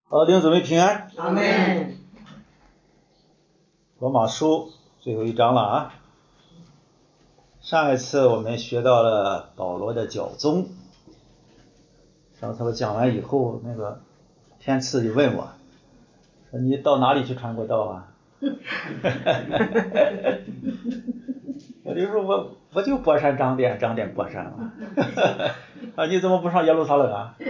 弟兄姊妹平安。 阿们。 罗马书最后一章了啊。上一次我们学到了保罗的教宗。上次我讲完以后，那个天赐就问我说：“你到哪里去传过道啊？”我就说我就博山张店博山嘛。啊，你怎么不上耶路撒冷啊？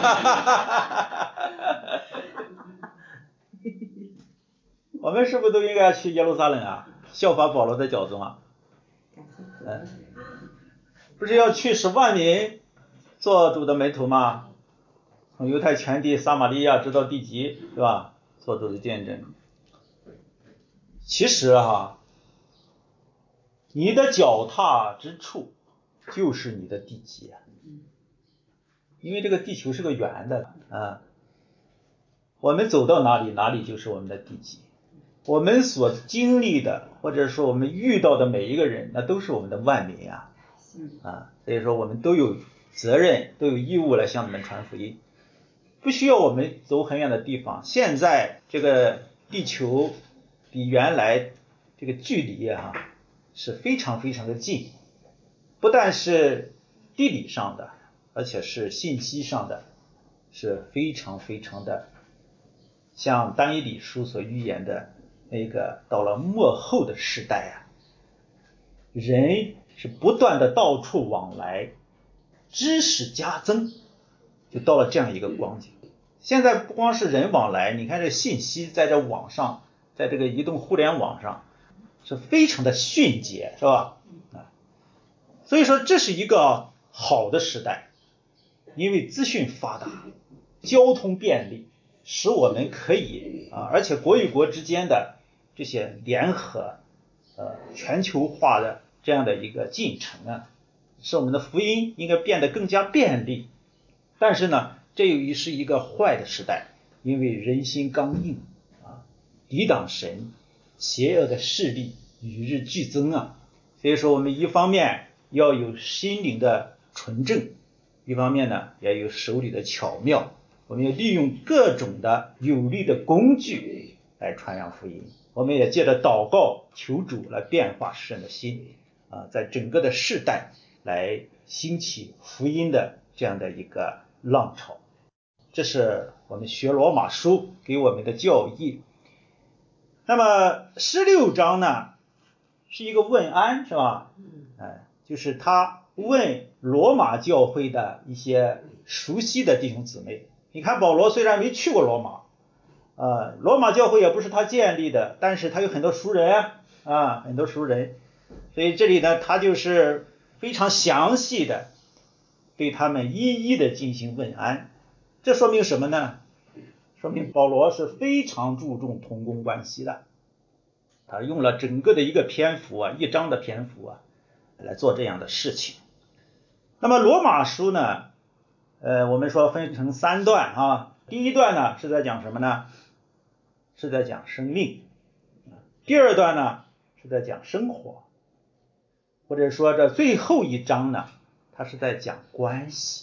我们是不是都应该去耶路撒冷啊？效法保罗的教宗啊？不是要去使万民做主的门徒吗？从犹太全地撒玛利亚直到地极，是吧？做主的见证。其实你的脚踏之处就是你的地极，因为这个地球是个圆的啊。我们走到哪里，哪里就是我们的地极。我们所经历的，或者说我们遇到的每一个人，那都是我们的万民啊。所以说我们都有责任，都有义务来向他们传福音。不需要我们走很远的地方。现在这个地球比原来这个距离是非常非常的近，不但是地理上的，而且是信息上的，是非常非常的像但以理书所预言的那个到了末后的时代人是不断的到处往来，知识加增，就到了这样一个光景。现在不光是人往来，你看这信息在这网上，在这个移动互联网上是非常的迅捷，是吧？所以说这是一个好的时代，因为资讯发达，交通便利，使我们可以而且国与国之间的这些联合全球化的这样的一个进程使我们的福音应该变得更加便利。但是呢，这又是一个坏的时代，因为人心刚硬抵挡神，邪恶的势力与日俱增所以说我们一方面要有心灵的纯正，一方面呢也有手里的巧妙，我们要利用各种的有力的工具来传扬福音。我们也借着祷告求主来变化世人的心在整个的世代来兴起福音的这样的一个浪潮。这是我们学罗马书给我们的教义。那么16章呢是一个问安，是吧？就是他问罗马教会的一些熟悉的弟兄姊妹。你看保罗虽然没去过罗马罗马教会也不是他建立的，但是他有很多熟人很多熟人，所以这里呢他就是非常详细的对他们一一的进行问安。这说明什么呢？说明保罗是非常注重同工关系的，他用了整个的一个篇幅一章的篇幅来做这样的事情。那么罗马书呢我们说分成3段第一段呢是在讲什么呢？是在讲生命。第二段呢是在讲生活，或者说这最后一章呢它是在讲关系。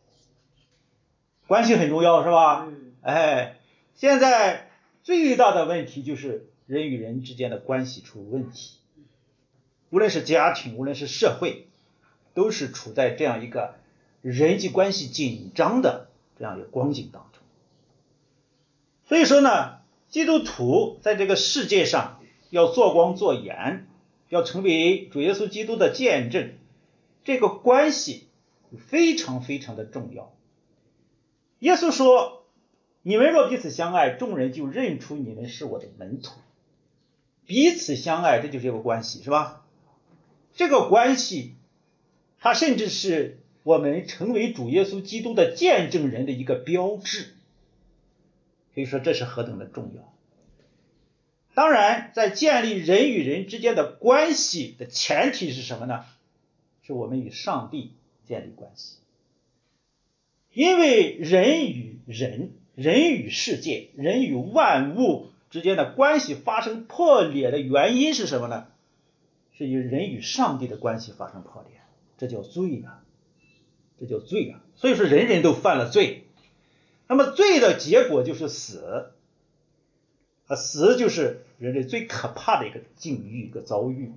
关系很重要，是吧？现在最大的问题就是人与人之间的关系出问题，无论是家庭，无论是社会，都是处在这样一个人际关系紧张的这样一个光景当中。所以说呢，基督徒在这个世界上要做光做盐，要成为主耶稣基督的见证，这个关系非常非常的重要。耶稣说，你们若彼此相爱，众人就认出你们是我的门徒。彼此相爱，这就是一个关系，是吧？这个关系它甚至是我们成为主耶稣基督的见证人的一个标志。所以说这是何等的重要。当然在建立人与人之间的关系的前提是什么呢？是我们与上帝建立关系。因为人与人，人与世界，人与万物之间的关系发生破裂的原因是什么呢？是与人与上帝的关系发生破裂，这叫罪这叫罪所以说人人都犯了罪。 那么罪的结果就是死，死就是人类最可怕的一个境遇，一个遭遇。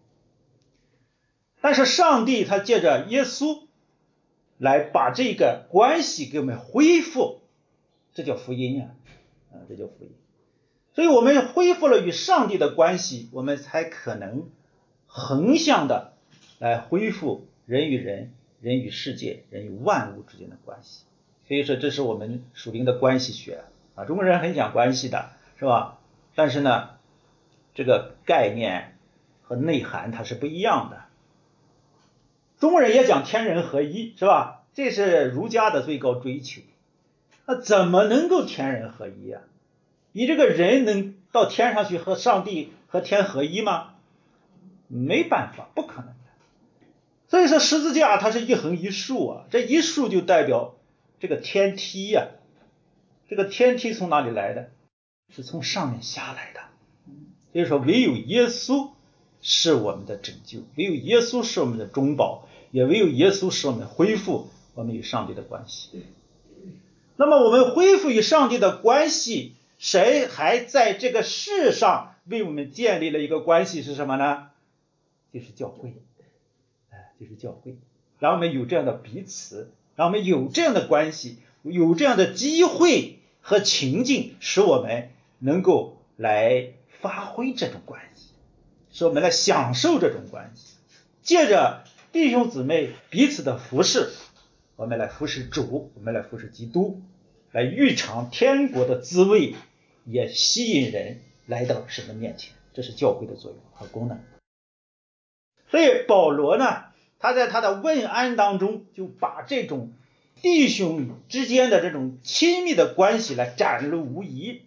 但是上帝他借着耶稣来把这个关系给我们恢复，这叫福音啊，这叫福音。所以我们恢复了与上帝的关系，我们才可能横向的来恢复人与人、人与世界、人与万物之间的关系。所以说这是我们属灵的关系学啊，中国人很讲关系的，是吧？但是呢，这个概念和内涵它是不一样的。中国人也讲天人合一，是吧？这是儒家的最高追求。那怎么能够天人合一啊？你这个人能到天上去和上帝和天合一吗？没办法，不可能的。所以说十字架它是一横一竖啊，这一竖就代表这个天梯啊。这个天梯从哪里来的？是从上面下来的。所以说唯有耶稣是我们的拯救，唯有耶稣是我们的中保，也唯有耶稣使我们恢复我们与上帝的关系。那么我们恢复与上帝的关系，谁还在这个世上为我们建立了一个关系是什么呢？就是教会，就是教会，让我们有这样的彼此，让我们有这样的关系，有这样的机会和情境，使我们能够来发挥这种关系，使我们来享受这种关系，借着弟兄姊妹彼此的服侍，我们来服侍主，我们来服侍基督，来预尝天国的滋味，也吸引人来到神的面前。这是教会的作用和功能。所以保罗呢，他在他的问安当中就把这种弟兄之间的这种亲密的关系来展露无遗。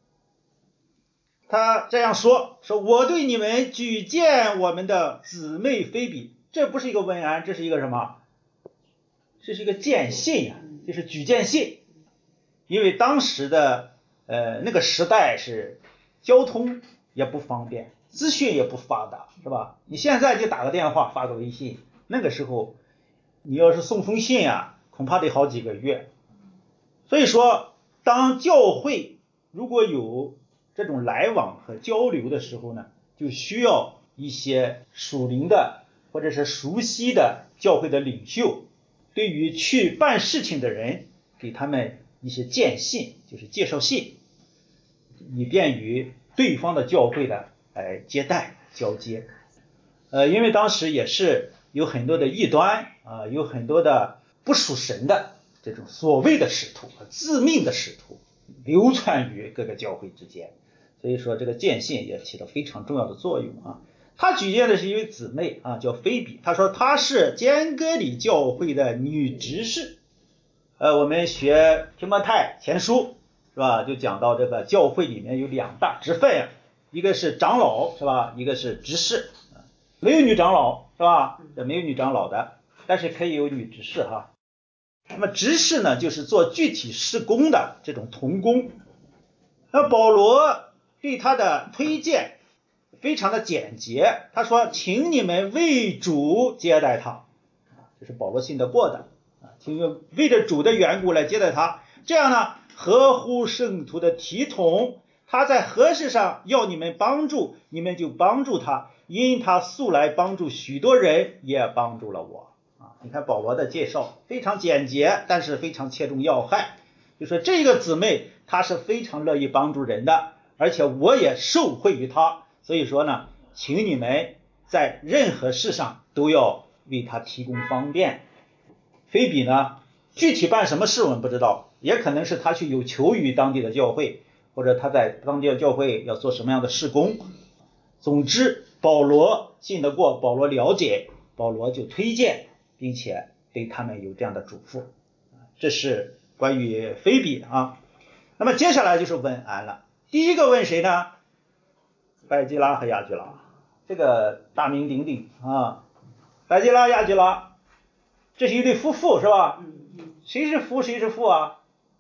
他这样说我对你们举荐我们的姊妹菲比。这不是一个问安，这是一个什么？这是一个荐信啊，就是举荐信。因为当时的那个时代是交通也不方便，资讯也不发达，是吧？你现在就打个电话发个微信，那个时候你要是送封信啊，恐怕得好几个月。所以说当教会如果有这种来往和交流的时候呢，就需要一些属灵的或者是熟悉的教会的领袖，对于去办事情的人给他们一些荐信，就是介绍信，以便于对方的教会的接待交接。因为当时也是有很多的异端有很多的不属神的这种所谓的使徒，自命的使徒流传于各个教会之间，所以说这个荐信也起到非常重要的作用啊。他举荐的是一位姊妹叫菲比，他说她是坚哥里教会的女执事。我们学提摩太前书是吧，就讲到这个教会里面有两大职分，一个是长老是吧，一个是执事。没有女长老是吧？没有女长老的，但是可以有女执事哈。那么执事呢，就是做具体事工的这种同工。那保罗对他的推荐非常的简洁，他说请你们为主接待他，这是保罗信得过的请为着主的缘故来接待他，这样呢合乎圣徒的体统，他在何事上要你们帮助，你们就帮助他，因他素来帮助许多人，也帮助了我你看保罗的介绍非常简洁，但是非常切中要害，就说这个姊妹她是非常乐意帮助人的，而且我也受惠于她，所以说呢请你们在任何事上都要为她提供方便。菲比呢具体办什么事我们不知道，也可能是他去有求于当地的教会，或者他在当地的教会要做什么样的事工。总之保罗信得过，保罗了解，保罗就推荐，并且对他们有这样的嘱咐。这是关于菲比那么接下来就是问安了。第一个问谁呢？百基拉和亚居拉，这个大名鼎鼎百基拉亚居拉，这是一对夫妇是吧？谁是夫谁是妇啊？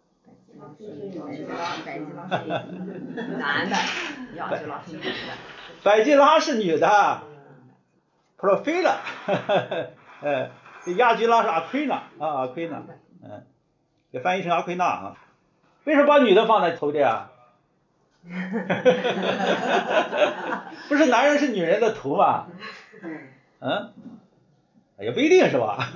男的，亚居拉是女的。 百基拉是女的，Profila 亚居拉是阿奎娜阿奎娜也翻译成阿奎娜为什么把女的放在头的啊？不是男人是女人的头吗？也不一定是吧？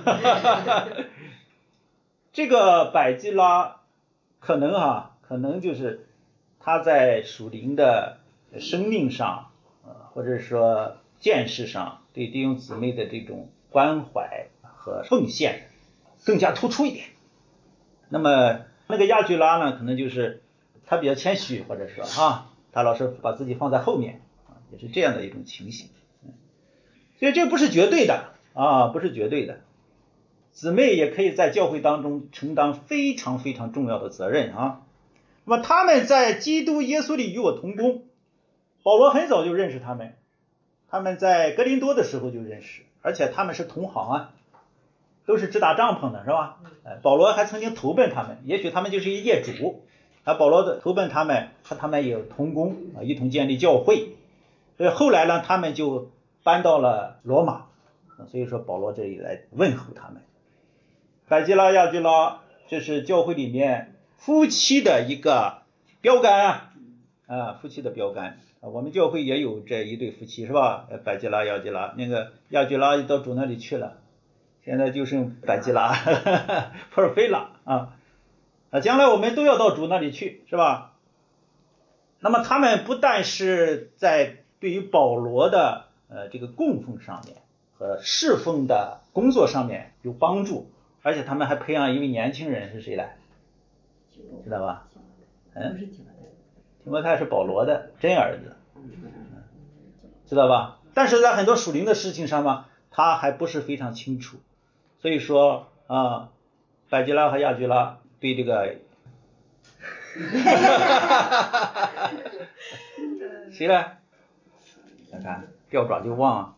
这个百基拉可能就是他在属灵的生命上，或者说见识上，对弟兄姊妹的这种关怀和奉献更加突出一点。那么那个亚居拉呢，可能就是他比较谦虚，或者说他老是把自己放在后面，也是这样的一种情形。所以这不是绝对的不是绝对的。姊妹也可以在教会当中承担非常非常重要的责任啊。那么他们在基督耶稣里与我同工，保罗很早就认识他们，他们在哥林多的时候就认识，而且他们是同行都是支搭帐篷的是吧？保罗还曾经投奔他们，也许他们就是一业主，保罗的投奔他们，和他们也有同工一同建立教会。所以后来呢，他们就搬到了罗马，所以说保罗这里来问候他们。百基拉、亚居拉，这是教会里面夫妻的一个标杆夫妻的标杆我们教会也有这一对夫妻是吧？百基拉、亚居拉，那个亚居拉到主那里去了，现在就剩百基拉普尔菲拉将来我们都要到主那里去是吧？那么他们不但是在对于保罗的这个供奉上面和侍奉的工作上面有帮助，而且他们还培养一位年轻人，是谁来？知道吧？提摩太是保罗的真儿子，知道吧？但是在很多属灵的事情上嘛，他还不是非常清楚。所以说百基拉和亚居拉对这个谁来？看看掉爪就忘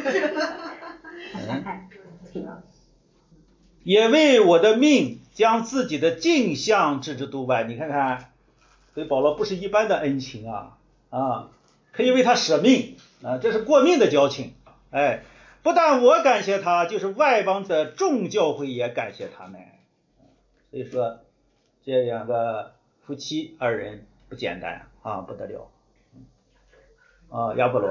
也为我的命将自己的镜像置之度外。你看看，所以保罗不是一般的恩情可以为他舍命这是过命的交情。不但我感谢他，就是外邦的众教会也感谢他们。所以说这两个夫妻二人不简单不得了亚波罗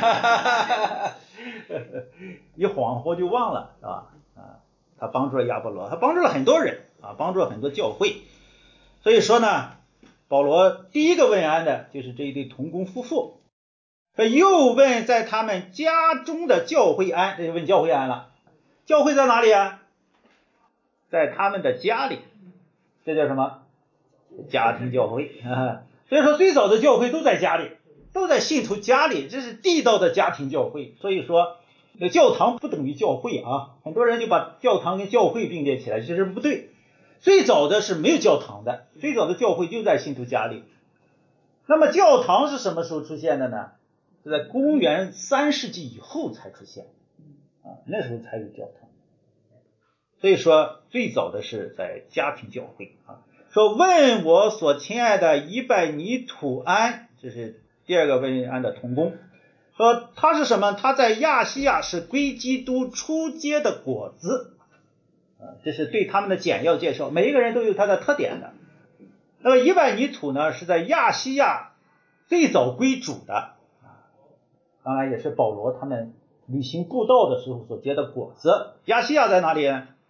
一恍惚就忘了是吧？他帮助了亚波罗，他帮助了很多人帮助了很多教会。所以说呢，保罗第一个问安的就是这一对同工夫妇，又问在他们家中的教会安，这就问教会安了。教会在哪里在他们的家里，这叫什么？家庭教会所以说最早的教会都在家里，都在信徒家里，这是地道的家庭教会。所以说教堂不等于教会很多人就把教堂跟教会并列起来，其实不对。最早的是没有教堂的，最早的教会就在信徒家里。那么教堂是什么时候出现的呢？是在公元3世纪以后才出现那时候才有教堂。所以说最早的是在家庭教会说问我所亲爱的以百尼土安，这是第二个问安的同工，说他是什么？他在亚细亚是归基督初结的果子这是对他们的简要介绍，每一个人都有他的特点的。那么以百尼土呢，是在亚细亚最早归主的当然也是保罗他们旅行布道的时候所结的果子。亚细亚在哪里？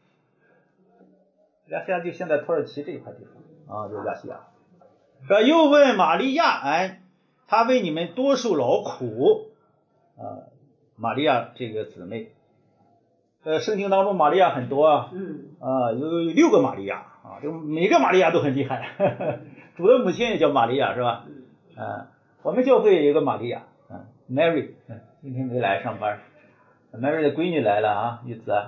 亚细亚就现在土耳其这一块地方就是亚细亚。又问玛利亚他为你们多受劳苦玛利亚这个姊妹圣经当中玛利亚很多有6个玛利亚就每个玛利亚都很厉害主的母亲也叫玛利亚是吧？我们教会也有个玛利亚Mary 今天没来上班Mary 的闺女来了玉子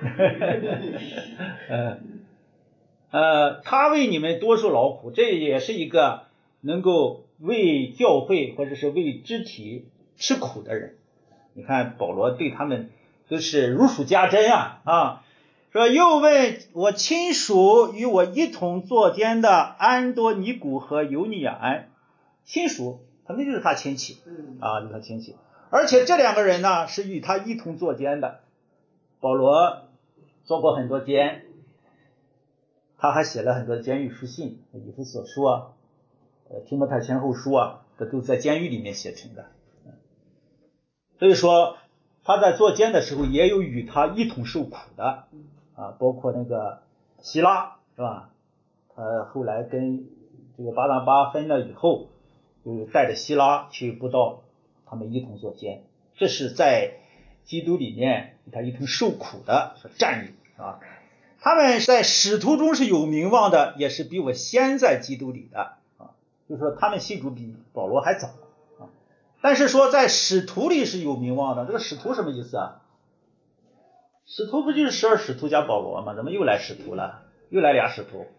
他为你们多受劳苦，这也是一个能够为教会或者是为肢体吃苦的人。你看保罗对他们都是如数家珍说又问我亲属与我一同作监的安多尼古和尤尼亚安，亲属肯定就是他亲戚就是他亲戚，而且这两个人呢是与他一同作监的。保罗做过很多监， 他还写了很多监狱书信，以弗所书啊，提摩太前后书啊，这都在监狱里面写成的。所以说他在坐监的时候也有与他一同受苦的啊，包括那个希拉是吧？他后来跟这个巴拿巴分了以后，就带着希拉去布道，他们一同坐监。这是在基督里面他一同受苦的战友啊。他们在使徒中是有名望的，也是比我先在基督里的啊，就是说他们信主比保罗还早啊。但是说在使徒里是有名望的，这个使徒什么意思啊？使徒不就是12使徒加保罗吗？怎么又来使徒了？又来俩使徒？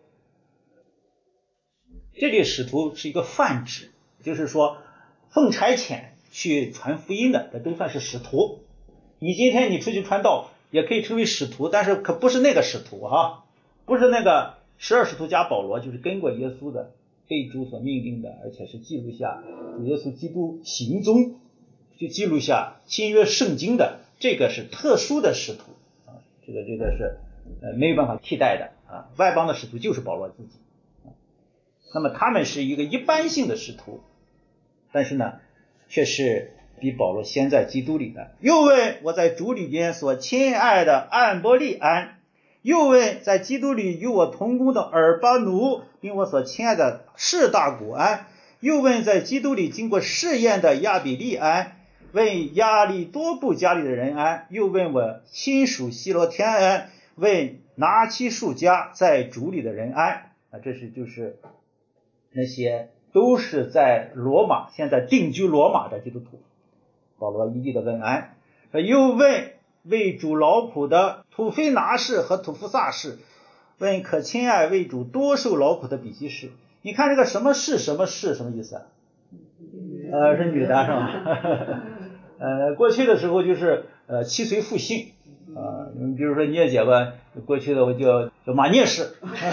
这里使徒是一个泛指，就是说奉差遣去传福音的，这都算是使徒。你今天你出去传道也可以称为使徒，但是可不是那个使徒哈，不是那个12使徒加保罗，就是跟过耶稣的，被主所命令的，而且是记录下主耶稣基督行踪，就记录下新约圣经的，这个是特殊的使徒啊，这个是没有办法替代的啊。外邦的使徒就是保罗自己。那么他们是一个一般性的使徒，但是呢却是比保罗先在基督里的。又问我在主里边所亲爱的安波利安，又问在基督里与我同工的尔巴奴，并我所亲爱的士大古安，又问在基督里经过试验的亚比利安，问亚利多布家里的人安，又问我亲属希罗天安，问拿其数家在主里的人安啊。这是就是那些都是在罗马现在定居罗马的基督徒，保罗一一的问安。又问为主劳苦的土非拿士和土弗萨士，问可亲爱为主多受劳苦的比西士。你看这个什么士什么士什么意思啊？是女的是吧？过去的时候就是妻随父姓啊，你比如说聂姐吧，过去的我叫马聂氏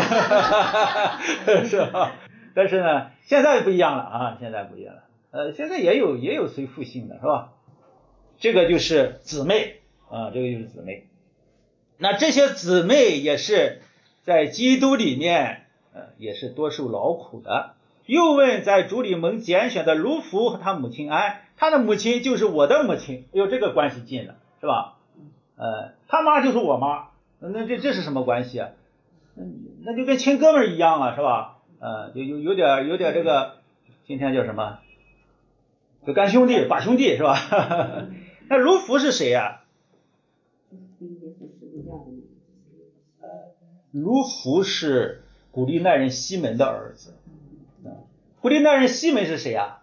是吧？但是呢现在不一样了啊，现在不一样了，现在也有随父姓的是吧？这个就是姊妹啊，这个就是姊妹。那这些姊妹也是在基督里面也是多受劳苦的。又问在主里蒙拣选的卢弗和他母亲安，他的母亲就是我的母亲，哎呦这个关系近了是吧？他妈就是我妈，那这是什么关系啊？那就跟亲哥们一样啊是吧？有点这个今天叫什么？就干兄弟把兄弟是吧？那卢弗是谁呀？卢弗是古利奈人西门的儿子。古利奈人西门是谁呀？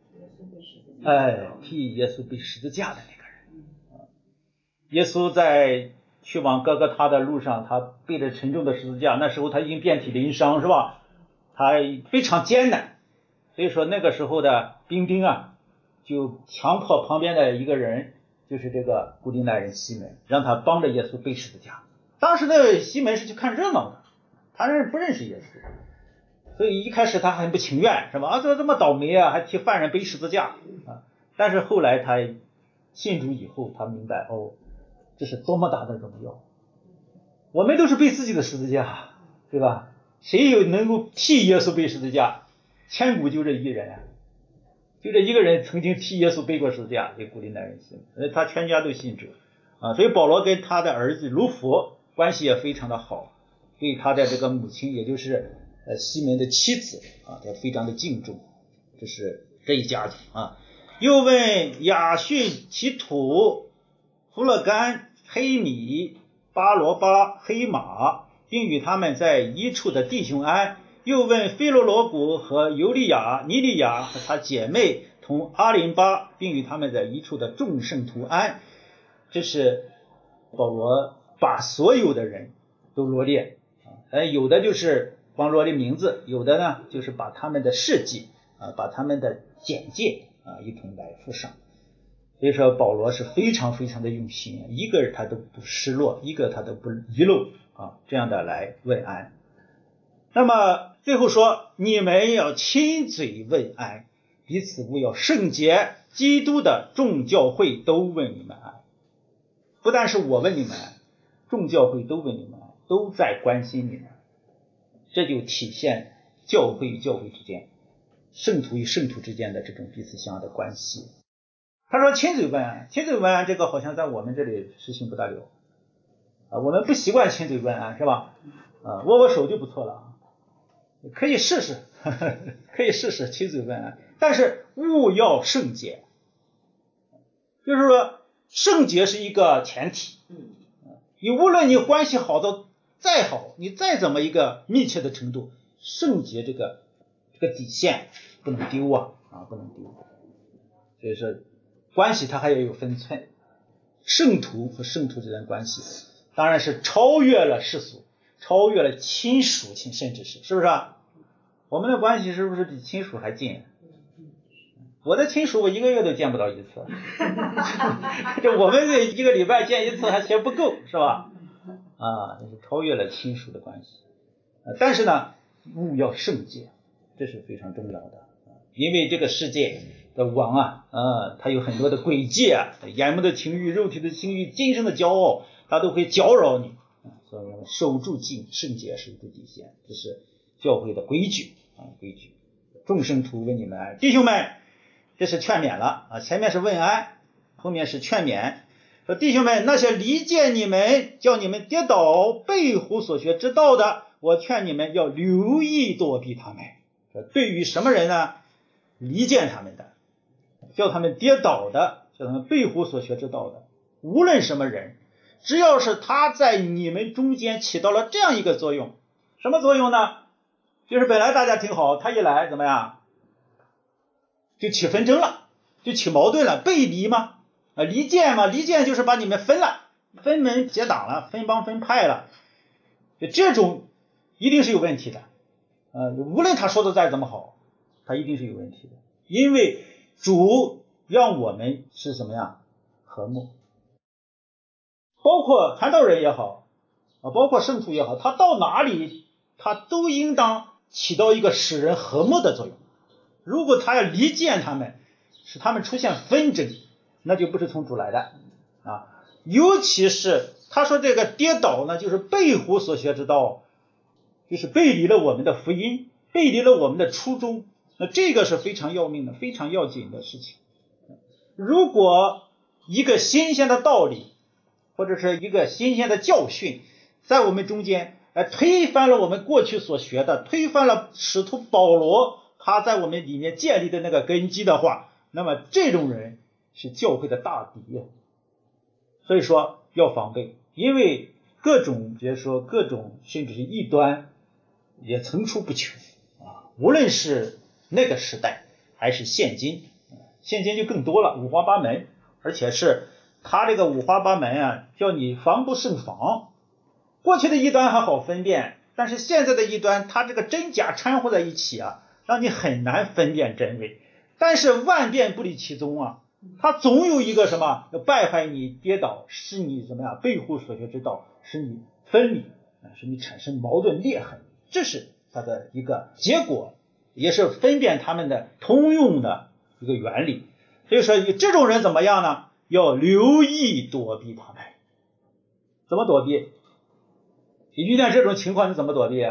替耶稣背十字架的那个人。耶稣在去往哥哥他的路上，他背着沉重的十字架，那时候他已经遍体鳞伤是吧？他非常艰难，所以说那个时候的兵丁啊就强迫旁边的一个人，就是这个古利奈人西门，让他帮着耶稣背十字架。当时的西门是去看热闹的，他不认识耶稣，所以一开始他很不情愿是吧？怎么这么倒霉啊，还替犯人背十字架啊！但是后来他信主以后，他明白这是多么大的荣耀。我们都是背自己的十字架对吧？谁有能够替耶稣背十字架？千古就这一人啊，就这一个人曾经替耶稣背过十字架，就古利奈人西门，他全家都信主啊。所以保罗跟他的儿子卢弗关系也非常的好，对他的这个母亲也就是西门的妻子啊，他非常的敬重。这是这一家族啊。又问亚逊、其土、弗勒干、黑米、巴罗巴、黑马，并与他们在一处的弟兄安。又问菲罗罗古和尤利亚、尼利亚和他姐妹同阿林巴，并与他们在一处的众圣徒安。这是保罗把所有的人都罗列有的就是光罗列名字，有的呢就是把他们的事迹把他们的简介一同来附上。所以说保罗是非常非常的用心，一个他都不失落，一个他都不遗漏这样的来问安。那么最后说，你们要亲嘴问安，彼此勿要圣洁，基督的众教会都问你们安。不但是我问你们安，众教会都问你们安，都在关心你们。 这就体现教会与教会之间，圣徒与圣徒之间的这种彼此相爱的关系。他说亲嘴问安，亲嘴问安这个好像在我们这里实行不大了我们不习惯亲嘴问安是吧？握握手就不错了可以试试可以试试亲嘴问安，但是勿要圣洁，就是说圣洁是一个前提。你无论你关系好到再好，你再怎么一个密切的程度，圣洁这个底线不能丢不能丢。所以说关系它还要有分寸，圣徒和圣徒之间的关系当然是超越了世俗，超越了亲属，甚至是不是我们的关系是不是比亲属还近？我的亲属我1个月都见不到一次就我们这1个礼拜见一次还嫌不够是吧？这是超越了亲属的关系。但是呢勿要圣洁，这是非常重要的。因为这个世界的王它有很多的诡计眼目的情欲、肉体的情欲、今生的骄傲，它都会搅扰你。所以守住圣洁，守住底线，这是教会的规矩规矩。众圣徒问你们安，弟兄们，这是劝勉了前面是问安，后面是劝勉，说弟兄们，那些离间你们，叫你们跌倒，背乎所学之道的，我劝你们要留意躲避他们。对于什么人呢？离间他们的，叫他们跌倒的，叫他们背乎所学之道的，无论什么人，只要是他在你们中间起到了这样一个作用。什么作用呢？就是本来大家挺好，他一来怎么样，就起纷争了，就起矛盾了，背离吗？离间嘛，离间就是把你们分了，分门结党了，分帮分派了，这种一定是有问题的无论他说的再怎么好，他一定是有问题的。因为主让我们是什么样？和睦。包括传道人也好包括圣徒也好，他到哪里他都应当起到一个使人和睦的作用。如果他要离间他们，使他们出现纷争，那就不是从主来的尤其是他说这个跌倒呢，就是背乎所学之道，就是背离了我们的福音，背离了我们的初衷，那这个是非常要命的，非常要紧的事情。如果一个新鲜的道理或者是一个新鲜的教训在我们中间推翻了我们过去所学的，推翻了使徒保罗他在我们里面建立的那个根基的话，那么这种人是教会的大敌所以说要防备，因为各种别说各种甚至是异端也层出不穷无论是那个时代还是现今就更多了，五花八门，而且是他这个五花八门叫你防不胜防。过去的异端还好分辨，但是现在的异端他这个真假掺和在一起让你很难分辨真伪。但是万变不离其宗他总有一个什么要败坏你、跌倒，使你什么呀背乎所学之道，使你分离使你产生矛盾裂痕，这是他的一个结果，也是分辨他们的通用的一个原理。所以说这种人怎么样呢？要留意躲避他们。怎么躲避？你遇见这种情况你怎么躲避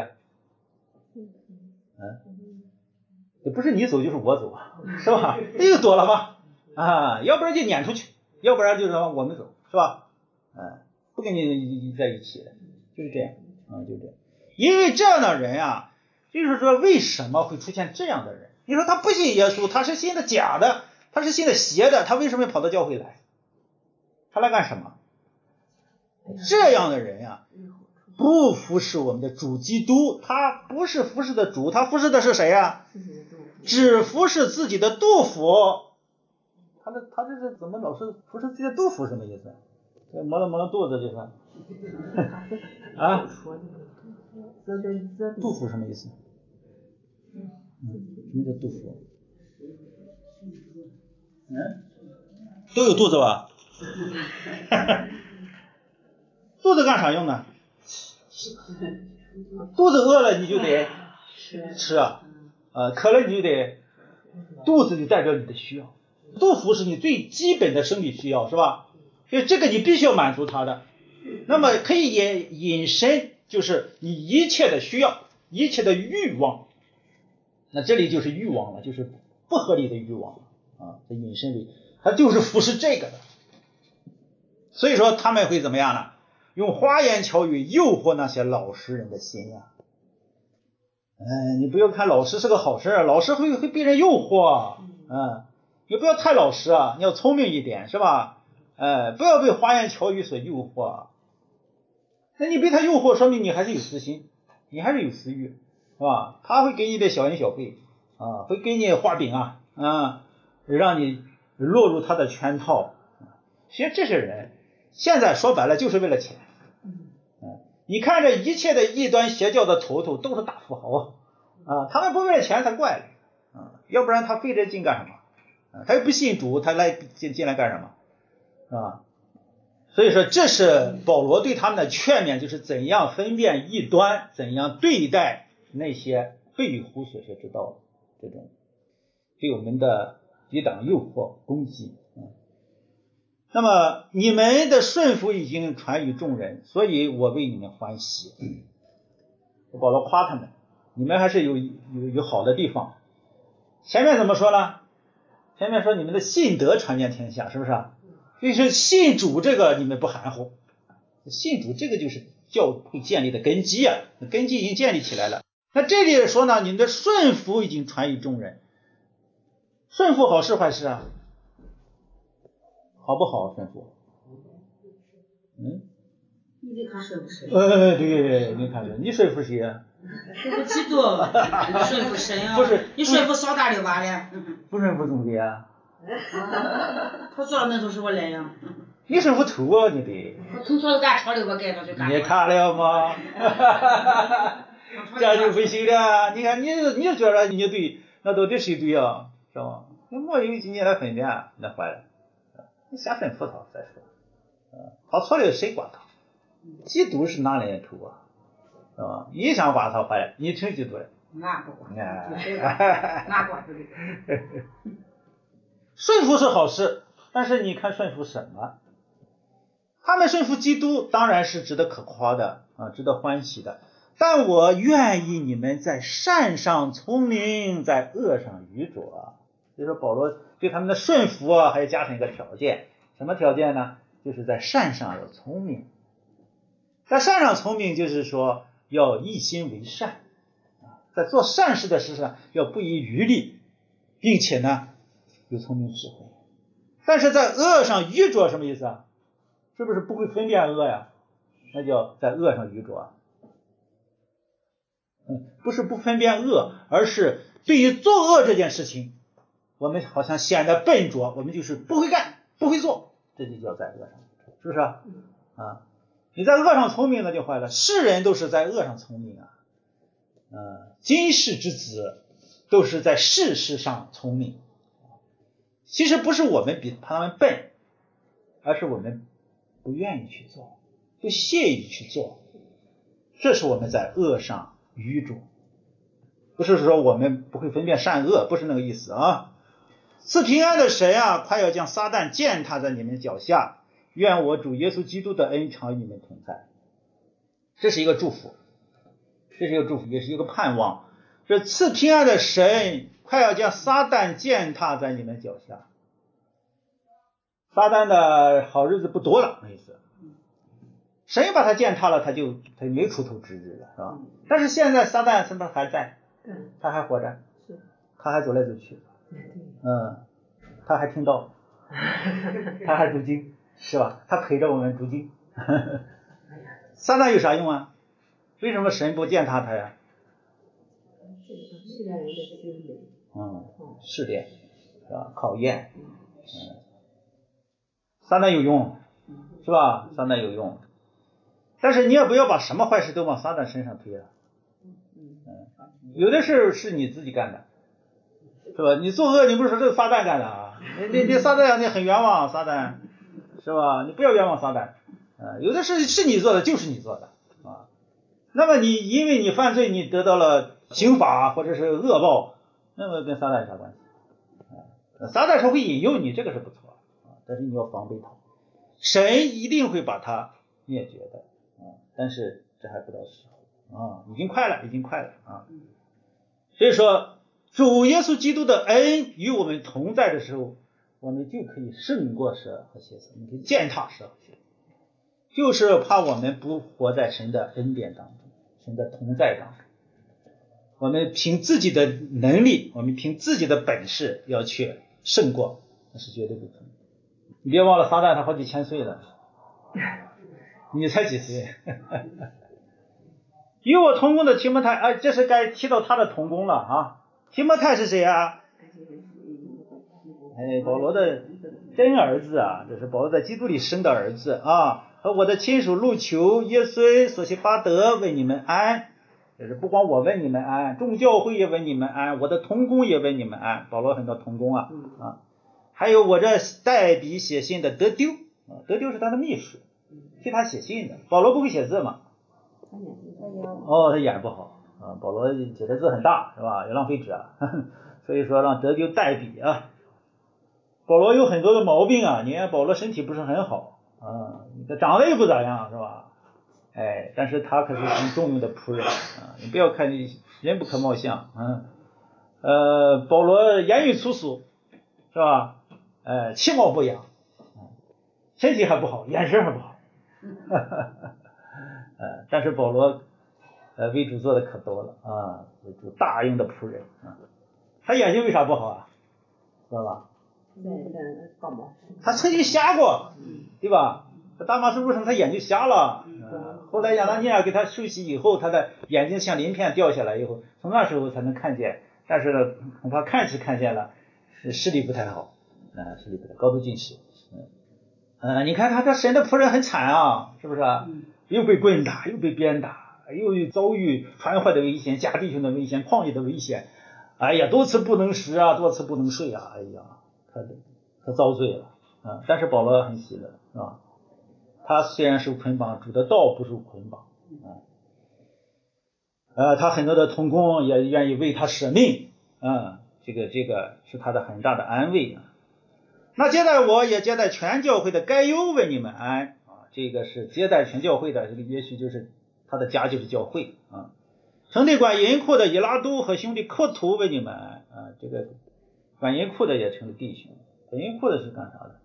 不是你走就是我走是吧？这就躲了吧要不然就撵出去，要不然就是我们走，是吧不跟你在一起的，就是这样就是这样。因为这样的人就是说为什么会出现这样的人？你说他不信耶稣，他是信的假的，他是信的邪的，他为什么要跑到教会来？他来干什么？这样的人不服侍我们的主基督，他不是服侍的主，他服侍的是谁只服侍自己的肚腹。他这是怎么老是服侍自己的肚腹？什么意思？磨了肚子就是肚腹什么意思？什么叫肚腹？都有肚子吧？肚子干啥用呢？肚子饿了你就得吃渴了你就得，肚子就代表你的需要，肚腹是你最基本的生理需要，是吧？所以这个你必须要满足它的。那么可以也引申，就是你一切的需要， 一切的欲望，那这里就是欲望了，就是不合理的欲望啊，这引申为它就是服侍这个的。所以说他们会怎么样呢？用花言巧语诱惑那些老实人的心呀。你不要看老实是个好事，老实会被人诱惑，你不要太老实啊，你要聪明一点，是吧？不要被花言巧语所诱惑。那你被他诱惑，说明你还是有私心，你还是有私欲，是吧？他会给你的小恩小惠啊，会给你画饼让你落入他的圈套。其实这些人现在说白了就是为了钱。你看这一切的异端邪教的头头都是大富豪他们不为了钱才怪了要不然他费这劲干什么他又不信主，他来进来干什么所以说这是保罗对他们的劝勉，就是怎样分辨异端，怎样对待那些背乎所学之道这种对我们的抵挡诱惑攻击那么你们的顺服已经传于众人，所以我为你们欢喜。保罗夸他们，你们还是有好的地方。前面怎么说呢？前面说你们的信德传遍天下，是不是所以说信主这个你们不含糊，信主这个就是教会建立的根基根基已经建立起来了。那这里说呢，你们的顺服已经传于众人。顺服好是坏事好不好顺服？ 你得看顺服谁。 对，你看你顺服谁顺服基督，顺服神不是你顺服扫大溜巴的。 不顺服怎么的他做了那都是我来呀。 你顺服头你得。 我头朝着干朝溜巴盖着就干。 你看了吗？这就不行了。你看你觉得你对，那到底谁对是吧？那没有今天来分辨，那坏了。你先顺服他再说。他错了谁管他？基督是哪里人头是吧？你想把他坏，你成基督了。 那不管，那管不了。 顺服是好事，但是你看顺服什么？他们顺服基督当然是值得可夸的值得欢喜的。但我愿意你们在善上聪明，在恶上愚拙。所以说保罗对他们的顺服还要加上一个条件，什么条件呢？就是在善上要聪明。在善上聪明就是说要一心为善在做善事的事上要不遗余力，并且呢有聪明智慧。但是在恶上愚拙什么意思是不是不会分辨恶呀？那叫在恶上愚拙不是不分辨恶，而是对于作恶这件事情我们好像显得笨拙，我们就是不会干不会做，这就叫在恶上，是不是你在恶上聪明那就坏了。世人都是在恶上聪明今世之子都是在世事上聪明。其实不是我们比他们笨，而是我们不愿意去做，不屑于去做，这是我们在恶上愚拙。不是说我们不会分辨善恶，不是那个意思赐平安的神快要将撒旦践踏在你们脚下，愿我主耶稣基督的恩常与你们同在。这是一个祝福，这是一个祝福，也是一个盼望。这赐平安的神快要将撒旦践踏在你们脚下。撒旦的好日子不多了，那意思。神把他践踏了，他就没出头之日了，是吧？但是现在撒旦是不是还在？他还活着，他还走来走去，他还听到，他还读经，是吧？他陪着我们读经。撒旦有啥用为什么神不践踏他呀？试炼是吧？考验撒旦有用是吧？撒旦有用，但是你也不要把什么坏事都往撒旦身上推有的事是你自己干的，是吧？你作恶你不是说这是撒旦干的你撒旦你很冤枉撒旦，是吧？你不要冤枉撒旦有的事是你做的就是你做的那么你因为你犯罪你得到了刑罚或者是恶报，那么跟撒旦有啥关系撒旦是会引诱你，这个是不错但是你要防备他，神一定会把他灭绝的但是这还不到时候已经快了啊。所以说主耶稣基督的恩与我们同在的时候，我们就可以胜过蛇和蝎子，我们可以践踏蛇和蝎子，就是怕我们不活在神的恩典当中，神的同在当中。我们凭自己的能力，我们凭自己的本事要去胜过，那是绝对不可能。你别忘了撒旦他好几千岁了，你才几岁？与我同工的提摩太，这是该提到他的同工了啊。提摩太是谁啊？保罗的真儿子啊，这是保罗在基督里生的儿子啊。和我的亲属路求、耶稣、索西巴德为你们安。这是不光我问你们安，众教会也问你们安，我的同工也问你们安。保罗很多同工啊。还有我这代笔写信的德丢，德丢是他的秘书，替他写信的。保罗不会写字嘛？他眼不好啊。保罗写的字很大是吧？也浪费纸啊，所以说让德丢代笔啊。保罗有很多的毛病啊，你看保罗身体不是很好啊，长得又不咋样是吧？但是他可是很重用的仆人啊。你不要看你人不可貌相保罗言语粗俗是吧？其貌不扬，身体还不好，眼神还不好但是保罗为主做的可多了啊，为主大用的仆人啊。他眼睛为啥不好啊？知道吧？他曾经瞎过，对吧？在大马士路上他眼睛瞎了，后来亚拿尼亚给他受洗以后，他的眼睛像鳞片掉下来以后，从那时候才能看见，但是呢恐怕看是看见了，视力不太好视力不太高度近视。你看他神的仆人很惨啊，是不是又被棍打，又被鞭打，又遭遇传坏的危险，假弟兄的危险，旷野的危险，多次不能食啊，多次不能睡啊，他遭罪了但是保罗很喜乐是吧？他虽然受捆绑，主的道不受捆绑他很多的同工也愿意为他舍命这个是他的很大的安慰那接待我也接待全教会的该忧为你们安这个是接待全教会的，这个也许就是他的家就是教会城内管银库的以拉都和兄弟克图为你们安这个管银库的也成了弟兄。管银库的是干啥的？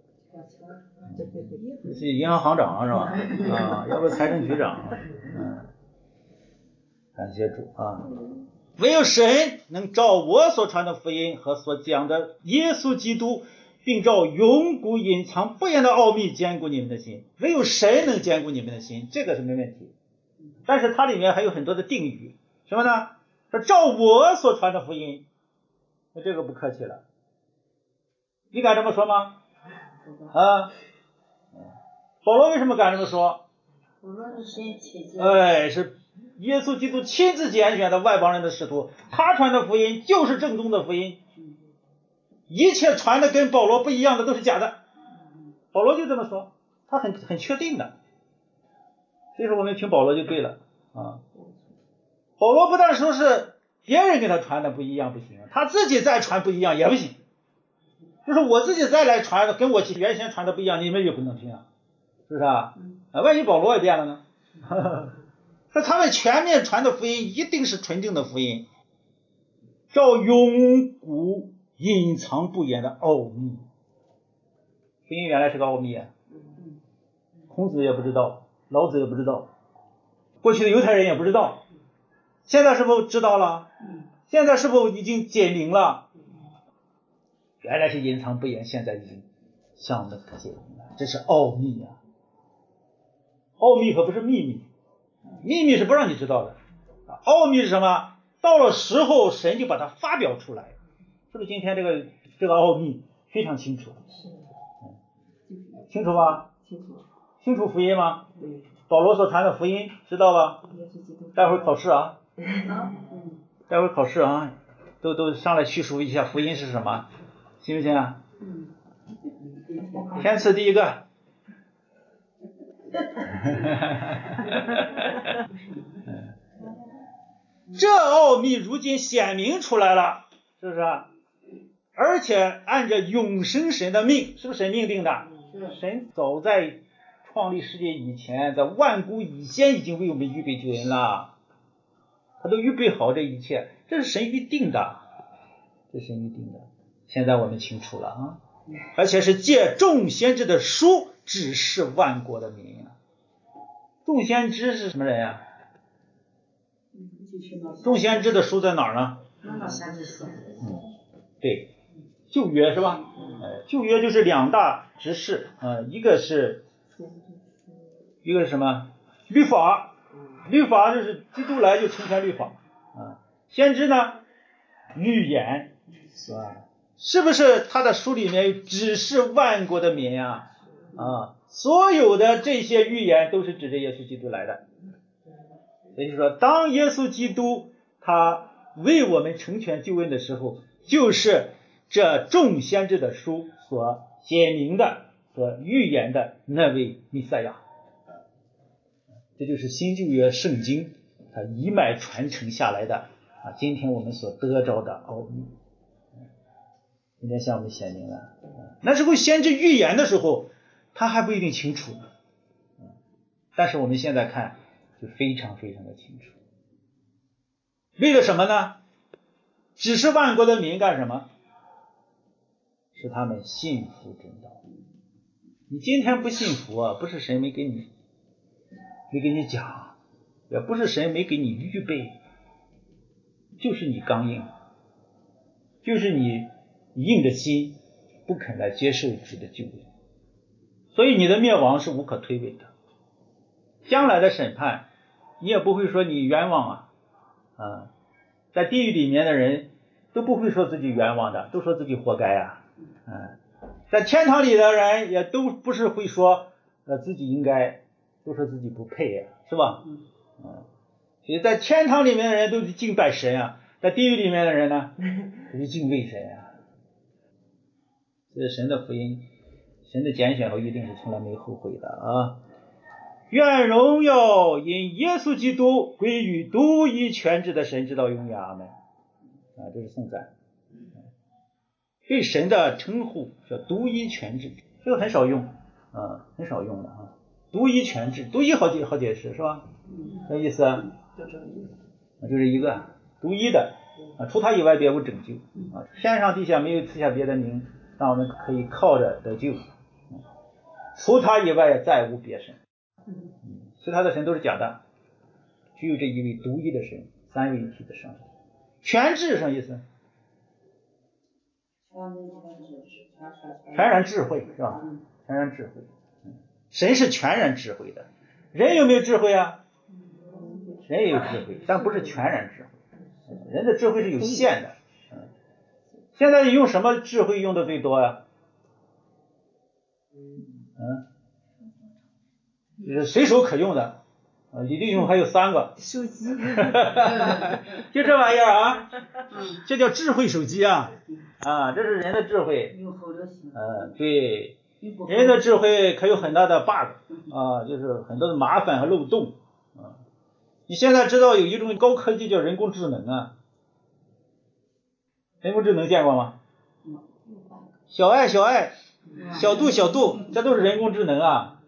是银行行长是吧？要不财政局长感谢主唯有神能照我所传的福音和所讲的耶稣基督，并照永古隐藏不言的奥秘坚固你们的心。唯有神能坚固你们的心，这个是没问题。但是它里面还有很多的定语，什么呢？说照我所传的福音，那这个不客气了。你敢这么说吗？保罗为什么敢这么说？ 保罗是神亲自是耶稣基督亲自拣选的外邦人的使徒，他传的福音就是正宗的福音，一切传的跟保罗不一样的都是假的。保罗就这么说，他很确定的。所以说我们听保罗就对了保罗不但说是别人给他传的不一样不行，他自己再传不一样也不行。就是我自己再来传的跟我原先传的不一样，你们也不能听是不是万一保罗也变了呢？说他们全面传的福音一定是纯正的福音，照永古隐藏不言的奥秘。福音原来是个奥秘孔子也不知道，老子也不知道，过去的犹太人也不知道，现在是否知道了？现在是否已经解明了？原来是隐藏不言，现在已经向我们解明了，这是奥秘奥秘可不是秘密，秘密是不让你知道的，奥秘是什么？到了时候神就把它发表出来，是不是？今天这个奥秘非常清楚，清楚吧？清楚福音吗？保罗所传的福音知道吧？待会儿考试待会儿考试都上来叙述一下福音是什么，行不行天赐第一个这奥秘如今显明出来了，是不是而且按着永生神的命，是不是神命定的？神早在创立世界以前，在万古以前已经为我们预备救恩了他都预备好这一切，这是神预定的，这是神预定的。现在我们清楚了啊，而且是借众先知的书指示万国的民啊。众先知是什么人呀？众先知的书在哪儿呢？对，旧约是吧？旧约就是两大执事，一个是什么？律法，律法就是基督来就成全律法啊。先知呢，预言是吧？是不是他的书里面指示万国的民啊？所有的这些预言都是指着耶稣基督来的。所以说，当耶稣基督他为我们成全救恩的时候，就是这众先知的书所写明的、所预言的那位弥赛亚。这就是新旧约圣经它一脉传承下来的今天我们所得着的奥秘。今天向我们显明了，那时候先知预言的时候，他还不一定清楚，但是我们现在看就非常非常的清楚。为了什么呢？指示万国的民干什么？使他们信服真道。你今天不信服不是神没给你讲，也不是神没给你预备，就是你刚硬，就是你硬着心不肯来接受主的救恩，所以你的灭亡是无可推诿的。将来的审判你也不会说你冤枉在地狱里面的人都不会说自己冤枉的，都说自己活该在天堂里的人也都不是会说自己应该，都说自己不配是吧？所以在天堂里面的人都是敬拜神在地狱里面的人呢都是敬畏神这是神的福音，神的拣选和预定是从来没后悔的愿荣耀因耶稣基督归于独一全知的神，直到永远，阿们。这是颂赞。对神的称呼叫独一全知，这个很少用很少用的独一全知，独一好解释是吧？什么意思就是一个独一的除他以外别无拯救天上地下没有赐下别的名让我们可以靠着得救，除他以外再无别神，其他的神都是假的，只有这一位独一的神，三位一体的上帝。全知是什么意思？全然智慧是吧？全然智慧，神是全然智慧的。人有没有智慧人也有智慧，但不是全然智慧，人的智慧是有限的现在用什么智慧用的最多就是随手可用的李立勇还有3个手机就这玩意儿这叫智慧手机这是人的智慧对，人的智慧可有很大的 bug 就是很多的麻烦和漏洞你现在知道有一种高科技叫人工智能人工智能见过吗？小爱小度这都是人工智能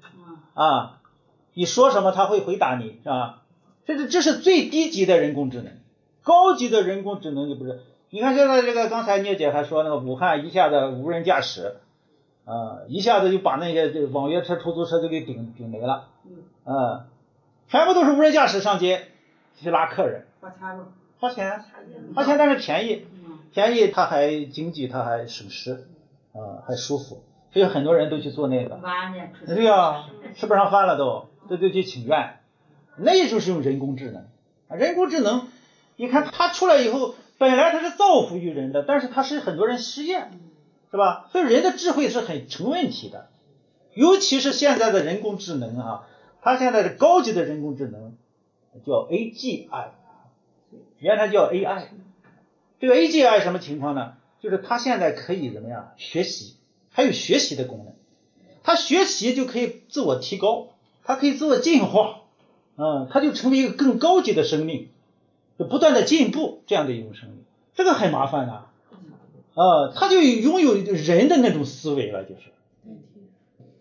你说什么他会回答你是吧？这是最低级的人工智能，高级的人工智能就不是。你看现在这个刚才聂姐还说那个武汉一下子无人驾驶一下子就把那些网约车出租车都给顶没了全部都是无人驾驶上街去拉客人，花钱但是便宜它还经济它还省时还舒服，所以很多人都去做那个对吃不上饭了都去请愿，那就是用人工智能人工智能你看它出来以后本来它是造福于人的，但是它使很多人失业是吧？所以人的智慧是很成问题的，尤其是现在的人工智能它现在的高级的人工智能叫 AGI， 原来叫 AI。 这个 AGI 什么情况呢？就是它现在可以怎么样学习，还有学习的功能，它学习就可以自我提高，它可以自我进化它就成为一个更高级的生命，就不断的进步这样的一种生命，这个很麻烦它就拥有人的那种思维了，就是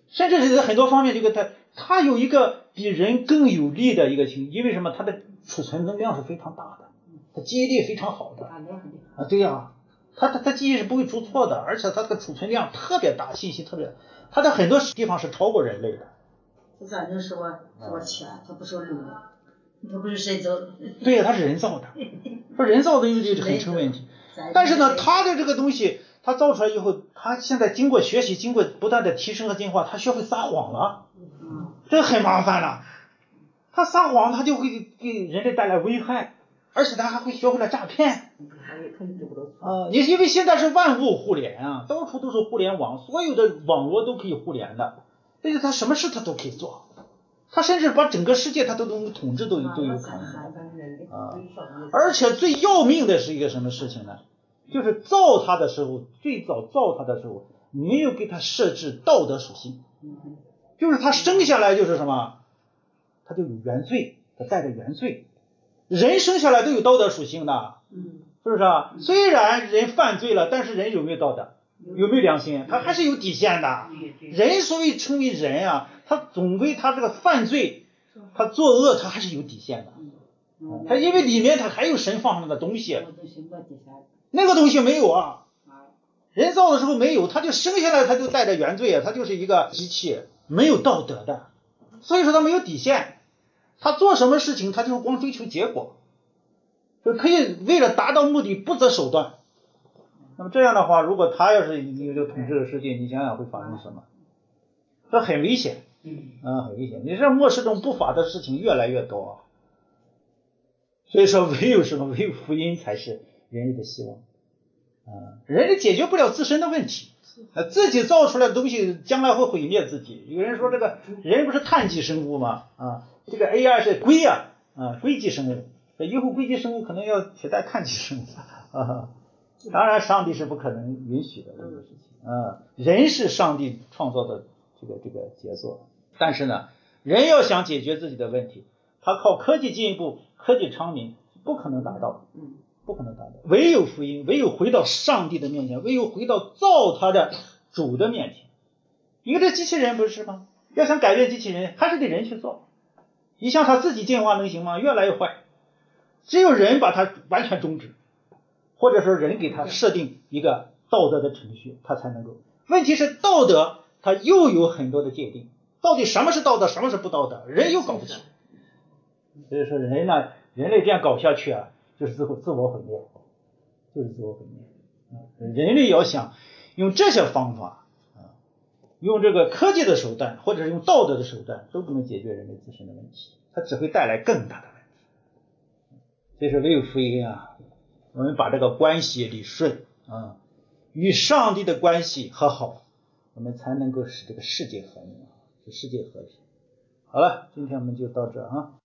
甚至是在很多方面，这个他有一个比人更有利的一个情绪，因为什么？他的储存能量是非常大的，他记忆力非常好的啊，对呀，他记忆是不会出错的，而且他这个储存量特别大，信息特别，他在很多地方是超过人类的。 反正是我钱，他不是我留的，他不是谁走的。 对呀，他是人造的，说人造的就很成问题。但是呢，他的这个东西，他造出来以后，他现在经过学习，经过不断的提升和进化，他学会撒谎了，这很麻烦了。他撒谎，他就会给人类带来危害，而且他还会学会了诈骗。你因为现在是万物互联啊，到处都是互联网，所有的网络都可以互联的，所以他什么事他都可以做。他甚至把整个世界他都能统治都有可能啊！而且最要命的是一个什么事情呢？就是造他的时候，最早造他的时候没有给他设置道德属性，就是他生下来就是什么，他就有原罪，他带着原罪。人生下来都有道德属性的，是不是啊？虽然人犯罪了，但是人有没有道德？有没有良心？他还是有底线的。人所谓称为人啊，他总归他这个犯罪，他作恶，他还是有底线的。他因为里面他还有神放上的东西，那个东西没有啊。人造的时候没有，他就生下来他就带着原罪啊，他就是一个机器，没有道德的，所以说他没有底线。他做什么事情，他就是光追求结果，就可以为了达到目的不择手段。那么这样的话，如果他要是有统治的世界，你想想会发生什么？这很危险，很危险。你这末世中不法的事情越来越多，所以说唯有什么？唯有福音才是人类的希望。人类解决不了自身的问题，自己造出来的东西将来会毁灭自己。有人说这个人不是碳基生物吗？这个 AI 是硅硅基生物，以后硅基生物可能要取代碳基生物当然上帝是不可能允许的这个事情人是上帝创造的这个杰作，但是呢，人要想解决自己的问题，他靠科技进步、科技昌明不可能达到，不可能达到。唯有福音，唯有回到上帝的面前，唯有回到造他的主的面前。你看这机器人不是吗？要想改变机器人，还是得人去做。你像他自己进化能行吗？越来越坏。只有人把它完全终止，或者说人给他设定一个道德的程序，他才能够。问题是道德它又有很多的界定，到底什么是道德，什么是不道德，人又搞不清。所以说人类这样搞下去就是自我毁灭，就是自我毁灭。人类要想用这些方法用这个科技的手段，或者是用道德的手段，都不能解决人类自身的问题，它只会带来更大的问题。所以说唯有福音我们把这个关系理顺与上帝的关系和好，我们才能够使这个世界和睦，使世界和平。好了，今天我们就到这